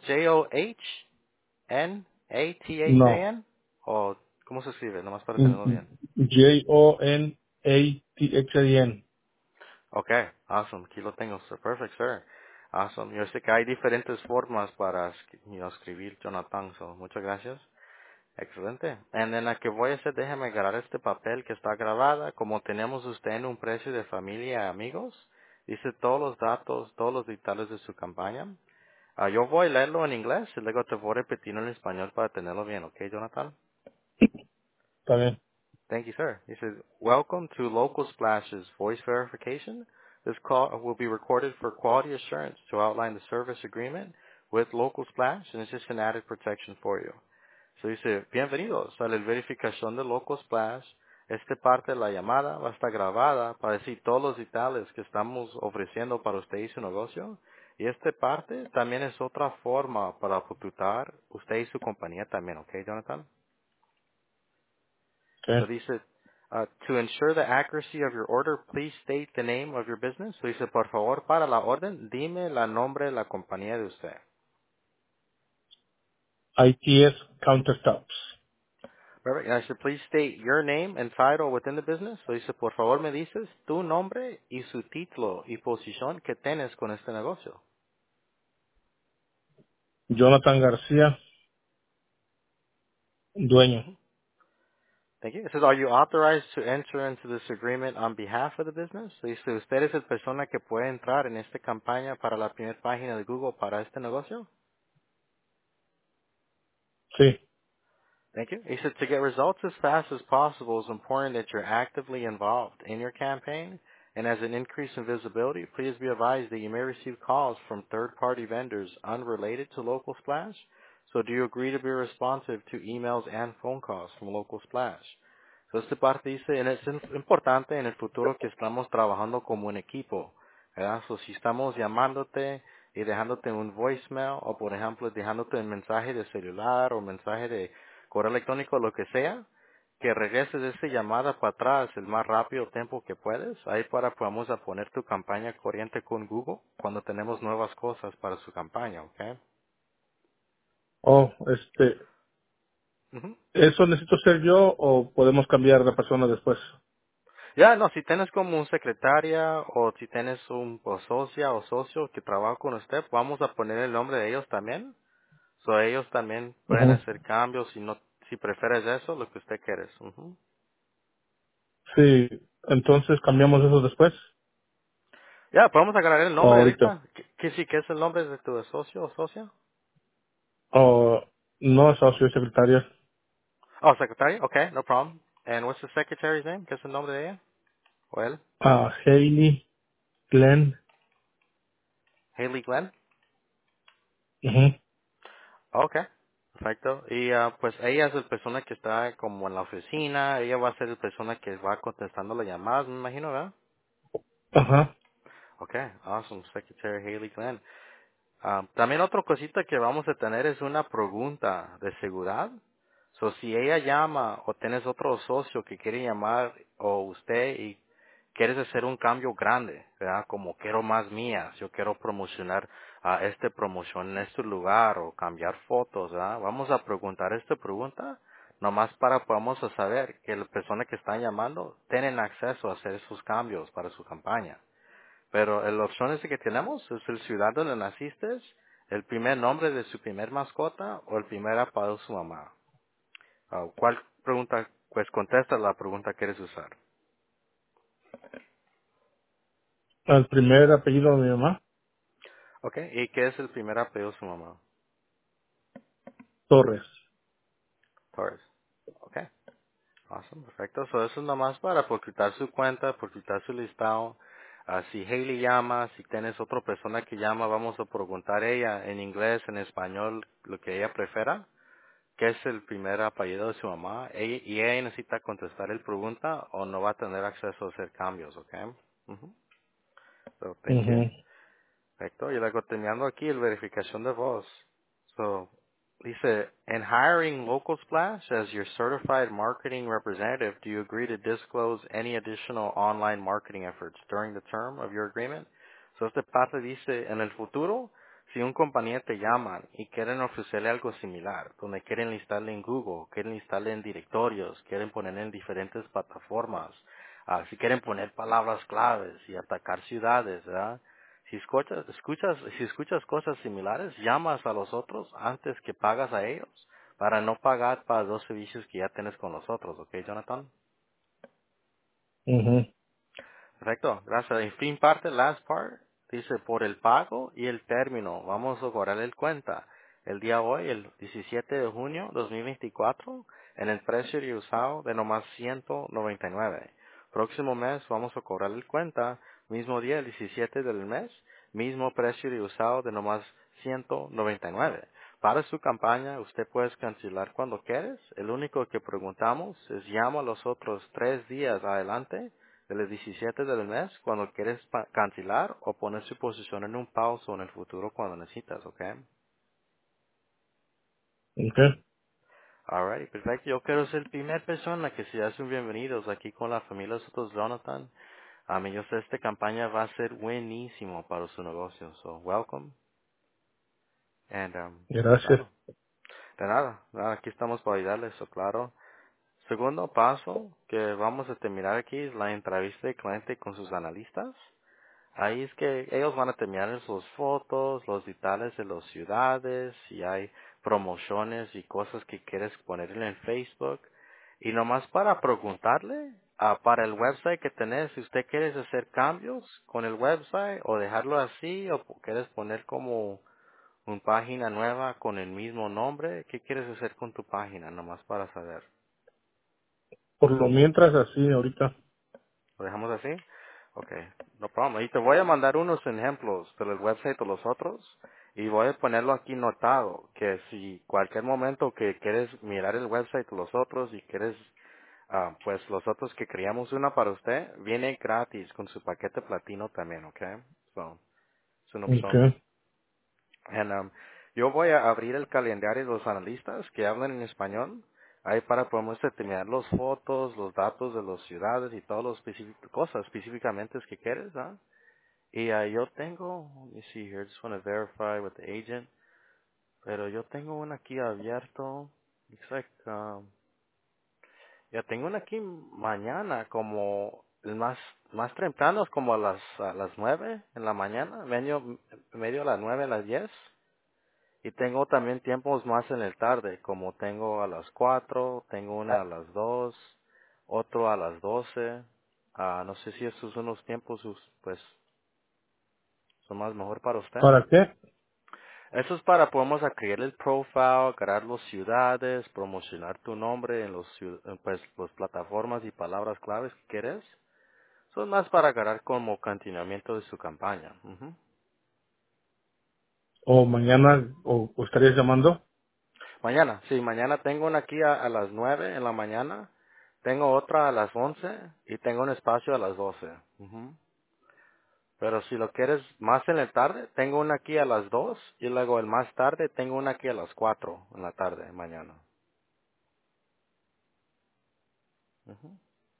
No. Johnathan. O, ¿cómo se escribe? Nomás para tenerlo bien. JONATHAN. Okay, awesome. Aquí lo tengo, sir. Perfect, sir. Awesome. Yo sé que hay diferentes formas para escribir Jonathan, so muchas gracias. Excelente. And then, que voy a hacer, déjame agarrar este papel que está grabada. Como tenemos usted en un precio de familia y amigos, dice todos los datos, todos los detalles de su campaña. Yo voy a leerlo en inglés y luego te voy a repetir en español para tenerlo bien, ¿ok, Jonathan? Está bien. Thank you, sir. He says, welcome to Local Splash's voice verification. This call will be recorded for quality assurance to outline the service agreement with Local Splash, and it's just an added protection for you. So dice, bienvenidos a la verificación de Local Splash. Esta parte de la llamada va a estar grabada para decir todos los detalles que estamos ofreciendo para usted y su negocio. Y esta parte también es otra forma para ocultar usted y su compañía también, ¿ok, Jonathan? So Okay. dice, to ensure the accuracy of your order, please state the name of your business. So dice, por favor, para la orden, dime la nombre de la compañía de usted. ITS Countertops. Perfect. And I said, please state your name and title within the business. So dice, por favor, me dices tu nombre y su título y posición que tienes con este negocio. Jonathan García, dueño. Mhm. Thank you. It says, are you authorized to enter into this agreement on behalf of the business? So dice, ¿usted es el persona que puede entrar en esta campaña para la primera página de Google para este negocio? Sí. Thank you. He said to get results as fast as possible, it's important that you're actively involved in your campaign. And as an increase in visibility, please be advised that you may receive calls from third-party vendors unrelated to Local Splash. So do you agree to be responsive to emails and phone calls from Local Splash? So esta parte dice, es importante en el futuro que estamos trabajando como un equipo, ¿verdad? So si estamos llamándote y dejándote un voicemail o por ejemplo dejándote un mensaje de celular o mensaje de correo electrónico, lo que sea, que regreses esa llamada para atrás el más rápido tiempo que puedes, ahí para podamos a poner tu campaña corriente con Google cuando tenemos nuevas cosas para su campaña, ¿ok? Oh, Ujú. ¿eso necesito ser yo o podemos cambiar de persona después? Ya, no, si tienes como un secretaria o si tienes un socia o socio que trabaja con usted, vamos a poner el nombre de ellos también. So ellos también pueden Ujú. hacer cambios si no, si prefieres eso, lo que usted quiere. Ujú. Sí, entonces cambiamos eso después Ya, podemos agarrar el o nombre ahorita. ahorita. ¿Qué es el nombre de tu socio o socia? O no, socio y secretaria. Oh, secretary? Okay, no problem. And what's the secretary's name? ¿Qué es el nombre de ella? ¿O él? Hailey Glenn. Haley Glenn. Ujú. Okay, perfecto. Y pues ella es la persona que está como en la oficina. Ella va a ser la persona que va contestando las llamadas, me imagino, ¿verdad? Ajá. Okay, awesome. Secretary Haley Glenn. También otra cosita que vamos a tener es una pregunta de seguridad. So, si ella llama o tienes otro socio que quiere llamar o usted y quieres hacer un cambio grande, ¿verdad? Como quiero más mías, yo quiero promocionar a promoción en este lugar o cambiar fotos, ¿verdad? Vamos a preguntar esta pregunta nomás para podamos saber que la persona que está llamando tienen acceso a hacer esos cambios para su campaña. Pero la opción ese que tenemos es el ciudad donde naciste, el primer nombre de su primer mascota o el primer apellido de su mamá. ¿Cuál pregunta? Pues contesta la pregunta que quieres usar. El primer apellido de mi mamá, ¿Ok? ¿Y qué es el primer apellido de su mamá? Torres. Torres. ¿Ok? Awesome, perfecto. So, eso es nomás para por quitar su cuenta, por quitar su listado. Si Hailey llama, si tienes otra persona que llama, vamos a preguntar a ella en inglés, en español, lo que ella prefiera, qué es el primer apellido de su mamá, y ella necesita contestar el pregunta o no va a tener acceso a hacer cambios, ¿ok? Ujú. So, thank you. Ujú. Perfecto. Y luego terminando aquí la verificación de voz. So, dice, in hiring Local Splash as your certified marketing representative, do you agree to disclose any additional online marketing efforts during the term of your agreement? So, este parte dice, en el futuro, si un compañía te llaman y quieren ofrecerle algo similar, donde quieren listarle en Google, quieren listarle en directorios, quieren ponerle en diferentes plataformas, si quieren poner palabras claves y atacar ciudades, ¿verdad? Si escuchas cosas similares, llamas a los otros antes que pagas a ellos para no pagar para los servicios que ya tienes con los otros, ¿ok, Jonathan? Ujú. Perfecto, gracias. En fin, parte, last part, dice por el pago y el término, vamos a cobrar el cuenta. El día hoy, el 17 de junio 2024, en el precio de usado de nomás 199. Próximo mes vamos a cobrar el cuenta, mismo día, el 17 del mes, mismo precio de usado de nomás 199. Para su campaña, usted puede cancelar cuando quieres. El único que preguntamos es llama los otros 3 días adelante del 17 del mes cuando quieres cancelar o poner su posición en un pauso en el futuro cuando necesitas, ¿ok? Okay. Alright, perfecto. Yo quiero ser la primera persona que se hacen bienvenidos aquí con la familia de nosotros, Jonathan. A mí yo sé esta campaña va a ser buenísimo para su negocio. So, welcome. And, Gracias. claro, de nada, aquí estamos para ayudarles, so, claro. Segundo paso que vamos a terminar aquí es la entrevista de cliente con sus analistas. Ahí es que ellos van a terminar sus fotos, los detalles de las ciudades, si hay promociones y cosas que quieres ponerle en Facebook. Y nomás para preguntarle, para el website que tenés, si usted quiere hacer cambios con el website o dejarlo así o quieres poner como una página nueva con el mismo nombre, ¿qué quieres hacer con tu página? Nomás para saber. Por lo mientras así ahorita. ¿Lo dejamos así? Ok, no problem. Y te voy a mandar unos ejemplos del website de los otros y voy a ponerlo aquí notado que si cualquier momento que quieres mirar el website de los otros y quieres, pues los otros que creamos una para usted, viene gratis con su paquete platino también, ok? So, es una opción. Okay. And, yo voy a abrir el calendario de los analistas que hablan en español. Ahí para podemos determinar las fotos, los datos de las ciudades y todas las cosas específicamente que quieres, ¿ah? Y yo tengo, let me see here, just want to verify with the agent, pero yo tengo una aquí abierto, looks like, ya tengo una aquí mañana como el más temprano, es como a las 9 en la mañana, medio a las 9 a las 10. Y tengo también tiempos más en el tarde, como tengo a las 4, tengo una a las 2, otro a las 12. No sé si esos son los tiempos, pues, son más mejor para usted. ¿Para qué? Eso es para, podemos crear el profile, crear las ciudades, promocionar tu nombre en pues, las plataformas y palabras claves que quieres. Son más para agarrar como continuamiento de su campaña. Ujú. ¿O mañana o estarías llamando? Mañana, sí, mañana tengo una aquí a las 9 en la mañana, tengo otra a las 11 y tengo un espacio a las 12. Ujú. Pero si lo quieres más en la tarde, tengo una aquí a las 2 y luego el más tarde tengo una aquí a las 4 en la tarde, mañana. Ujú.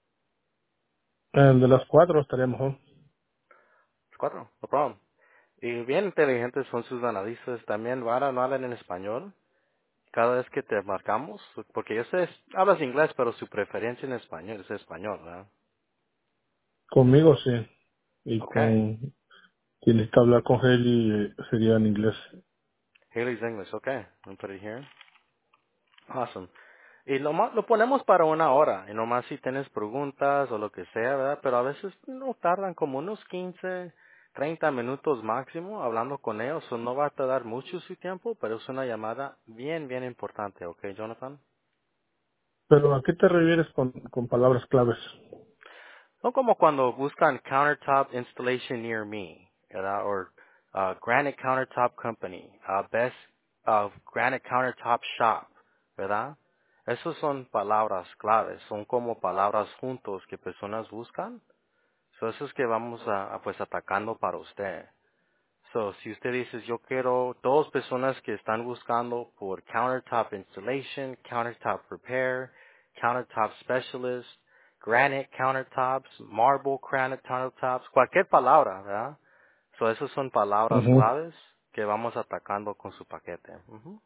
De las 4 estaría mejor. 4, no problem. Y bien inteligentes son sus analistas, también van no hablan en español. cada vez que te marcamos, porque yo sé, hablas inglés, pero su preferencia en español es español, ¿verdad? Conmigo sí. Y Okay. con quien necesita hablar con Haley sería en inglés. Haley's English, okay. I'll put it here. Awesome. Y lo ponemos para una hora, y nomás si tienes preguntas o lo que sea, ¿verdad? Pero a veces no tardan como unos 15, 30 minutos máximo hablando con ellos, o no va a tardar mucho su tiempo, pero es una llamada bien, bien importante, ¿ok, Jonathan? Pero ¿a qué te refieres con palabras claves? No como cuando buscan countertop installation near me, ¿verdad? O granite countertop company, best granite countertop shop, ¿verdad? Esas son palabras claves, son como palabras juntos que personas buscan. So eso es que vamos pues atacando para usted. So, si usted dice, yo quiero dos personas que están buscando por countertop installation, countertop repair, countertop specialist, granite countertops, marble granite countertops, cualquier palabra, ¿verdad? So, esas son palabras Ujú. claves que vamos atacando con su paquete. Ujú.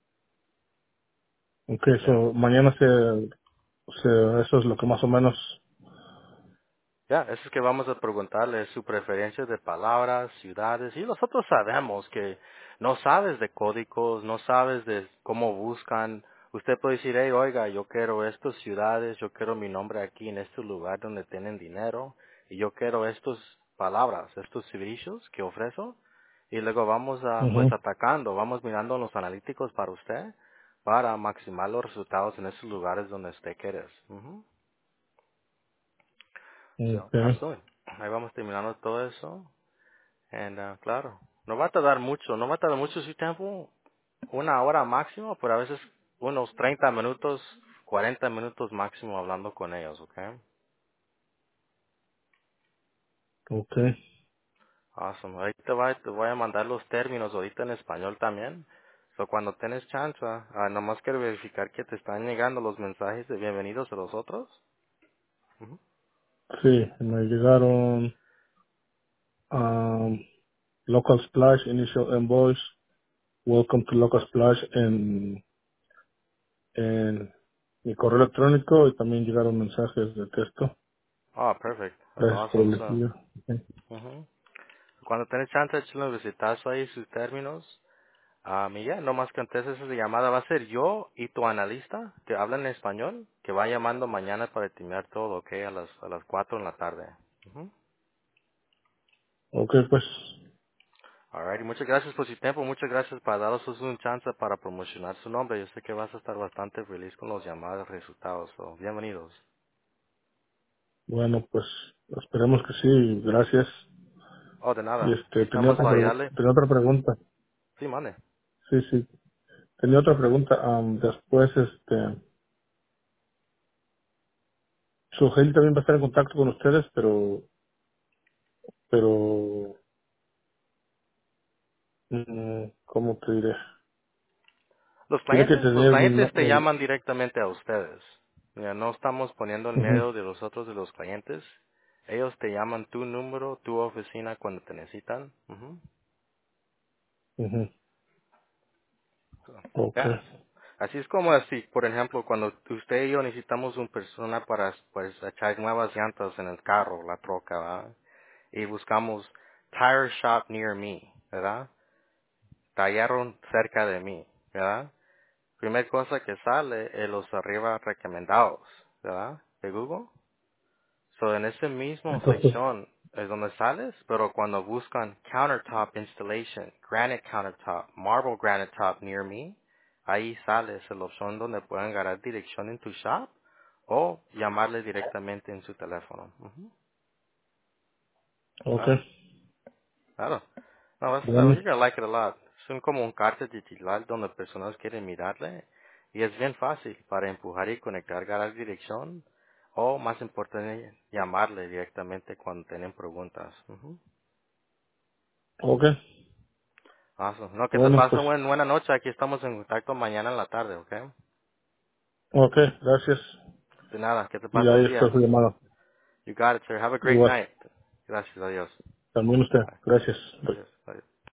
Ok, Ya. so, mañana eso es lo que más o menos. Ya, eso es que vamos a preguntarle su preferencia de palabras, ciudades, y nosotros sabemos que no sabes de códigos, no sabes de cómo buscan. Usted puede decir, hey, oiga, yo quiero estas ciudades, yo quiero mi nombre aquí en este lugar donde tienen dinero, y yo quiero estas palabras, estos servicios que ofrezco, y luego vamos pues Ujú. atacando, vamos mirando los analíticos para usted, para maximizar los resultados en esos lugares donde usted quiere. Ujú. So, Ok. absolutely. Ahí vamos terminando todo eso. And, claro, no va a tardar mucho, no va a tardar mucho su tiempo, una hora máximo, pero a veces unos 30 minutos, 40 minutos máximo hablando con ellos, ¿ok? Ok. Awesome. Ahí te voy a mandar los términos ahorita en español también. So, cuando tienes chance, nomás quiero verificar que te están llegando los mensajes de bienvenidos a los otros. Ujú. Sí, me llegaron Local Splash, Initial Invoice, Welcome to Local Splash en mi correo electrónico y también llegaron mensajes de texto. Oh, perfect. That's Gracias por awesome. So, elegir. Ok. ujú. Cuando tenés chance, échale un visitazo ahí sus términos. Y ya, no más que antes esa llamada va a ser yo y tu analista que habla en español, que va llamando mañana para terminar todo, ¿ok? A las 4 en la tarde. Ujú. Ok, pues, Alright, y muchas gracias por su tiempo, muchas gracias por darnos un chance para promocionar su nombre. Yo sé que vas a estar bastante feliz con los llamados resultados. So, bienvenidos. bueno, pues, esperemos que sí. Gracias. Oh, de Y nada. Aquí estamos para ayudarle. tenía otra pregunta. Sí, mande. Sí, sí. Tenía otra pregunta. Después, su gente también va a estar en contacto con ustedes, pero, ¿cómo te diré? Tiene que Los tener clientes te llaman directamente a ustedes. Ya no estamos poniendo en ujú, medio de nosotros de los clientes. Ellos te llaman tu número, tu oficina cuando te necesitan. Ujú. ujú. So, Ok, ya. Así es como así, por ejemplo, cuando usted y yo necesitamos una persona para pues echar nuevas llantas en el carro, la troca, ¿verdad? Y buscamos tire shop near me, ¿verdad? Tallaron cerca de mí, ¿verdad? Primer cosa que sale es los arriba recomendados, ¿verdad? De Google. So, en ese mismo entonces, sección es donde sales, pero cuando buscan countertop installation, granite countertop, marble granite top near me, ahí sale esa la opción donde pueden ganar dirección en tu shop o llamarle directamente en su teléfono. Ujú. ok, Claro, claro. No, bueno, you're gonna like it a lot. Son como un cartel digital donde personas quieren mirarle y es bien fácil para empujar y conectar ganar dirección o más importante llamarle directamente cuando tienen preguntas. Ujú. ok, Awesome. No, que te bueno, pase pues, buena noche. Aquí estamos en contacto mañana en la tarde, ¿ok? ok, gracias. De nada, que te Y pase ahí buen está día. su llamada. You got it, sir. Have a great Igual, night. Gracias, adiós. también usted, Bye. gracias. Adiós.